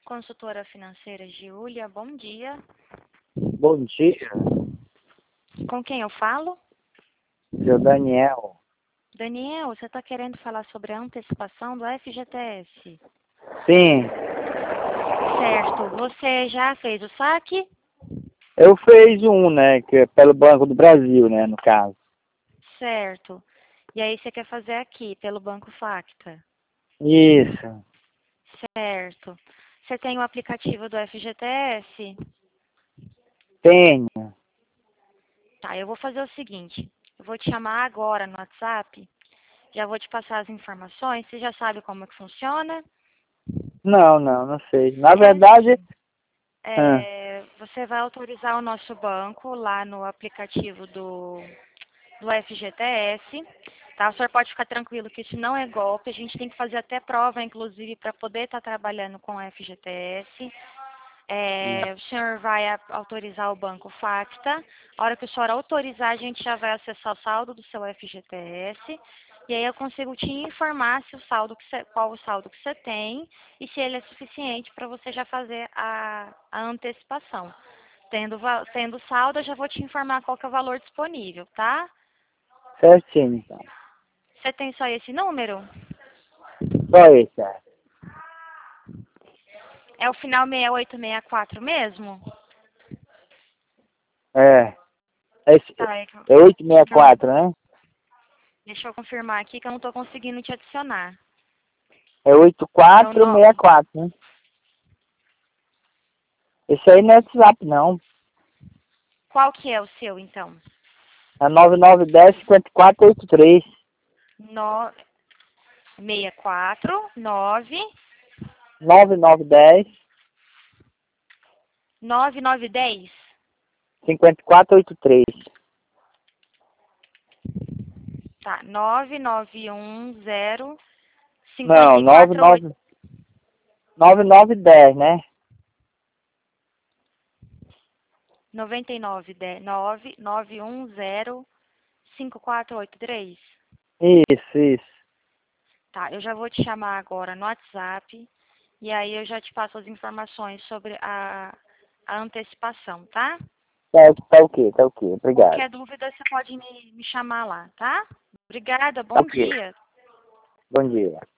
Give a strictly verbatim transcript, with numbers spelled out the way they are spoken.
Consultora financeira Giulia, bom dia. Bom dia, Com quem eu falo? seu Daniel. Daniel, você está querendo falar sobre a antecipação do F G T S? Sim, Certo. Você já fez o saque? eu fiz um, né, que é pelo Banco do Brasil, né, no caso. Certo. E aí você quer fazer aqui, pelo Banco Facta? Isso, Certo. Você tem o aplicativo do F G T S? tenho. Tá, eu vou fazer o seguinte. Eu vou te chamar agora no WhatsApp. Já vou te passar as informações. Você já sabe como é que funciona? Não, não, não sei. Na É verdade, assim. ah, É, você vai autorizar o nosso banco lá no aplicativo do, do F G T S, tá? O senhor pode ficar tranquilo que isso não é golpe, a gente tem que fazer até prova, inclusive, para poder estar trabalhando com o F G T S. É, o senhor vai a- autorizar o banco Facta. A hora que o senhor autorizar, a gente já vai acessar o saldo do seu F G T S. E aí eu consigo te informar se o saldo que cê, qual o saldo que você tem e se ele é suficiente para você já fazer a, a antecipação. Tendo, va- tendo saldo, eu já vou te informar qual que é o valor disponível, tá? certinho, então. Você tem só esse número? Só esse, é. É o final seis oito seis quatro mesmo? É, esse, Tá, é que, é oito seis que eu não, quatro, né? deixa eu confirmar aqui que eu não estou conseguindo te adicionar. É oito É o quatro no... seis quatro, né? Esse aí não é WhatsApp, não. Qual que é o seu, então? É nove nove um zero cinco quatro oito três. No... seis quatro nove nove nove um zero nove nove um zero. cinco quatro oito três. Tá, nove nove um zero cinco Não, nove quatro oito. nove nove nove um zero, né? noventa e nove dez nove nove um zero cinco quatro oito três. Isso, isso. Tá, eu já vou te chamar agora no WhatsApp e aí eu já te passo as informações sobre a, a antecipação, tá? Tá, tá ok, tá ok. Obrigado. Qualquer dúvida você pode me, me chamar lá, tá? Obrigada, Tá bom ok. dia. Bom dia.